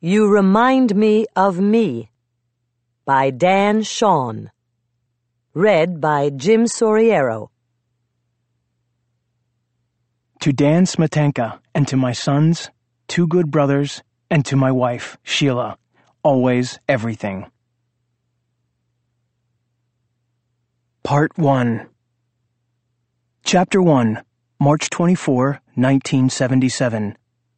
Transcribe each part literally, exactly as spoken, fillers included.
You Remind Me of Me by Dan Shawn. Read by Jim Soriero. To Dan Smetanka, and to my sons, two good brothers, and to my wife, Sheila, always everything. Part one. Chapter one, March twenty-fourth, nineteen seventy-seven.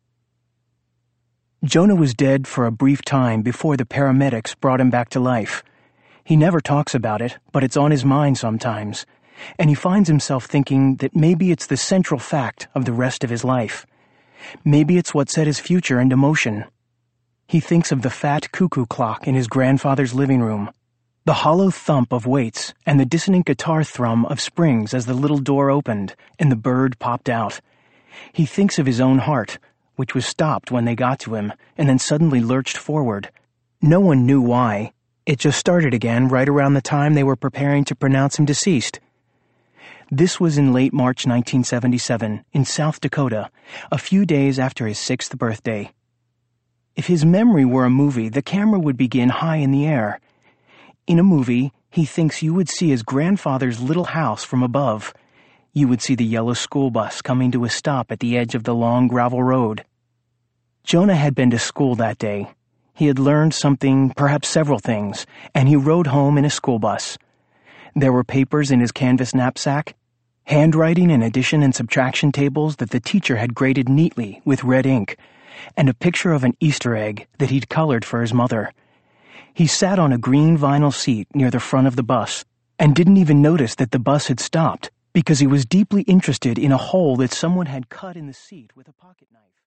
Jonah was dead for a brief time before the paramedics brought him back to life. He never talks about it, but it's on his mind sometimes, and he finds himself thinking that maybe it's the central fact of the rest of his life. Maybe it's what set his future into motion. He thinks of the fat cuckoo clock in his grandfather's living room, the hollow thump of weights and the dissonant guitar thrum of springs as the little door opened and the bird popped out. He thinks of his own heart, which was stopped when they got to him and then suddenly lurched forward. No one knew why. It just started again right around the time they were preparing to pronounce him deceased. This was in late March nineteen seventy-seven, in South Dakota, a few days after his sixth birthday. If his memory were a movie, the camera would begin high in the air. In a movie, he thinks you would see his grandfather's little house from above. You would see the yellow school bus coming to a stop at the edge of the long gravel road. Jonah had been to school that day. He had learned something, perhaps several things, and he rode home in a school bus. There were papers in his canvas knapsack, handwriting and addition and subtraction tables that the teacher had graded neatly with red ink, and a picture of an Easter egg that he'd colored for his mother. He sat on a green vinyl seat near the front of the bus and didn't even notice that the bus had stopped, because he was deeply interested in a hole that someone had cut in the seat with a pocket knife.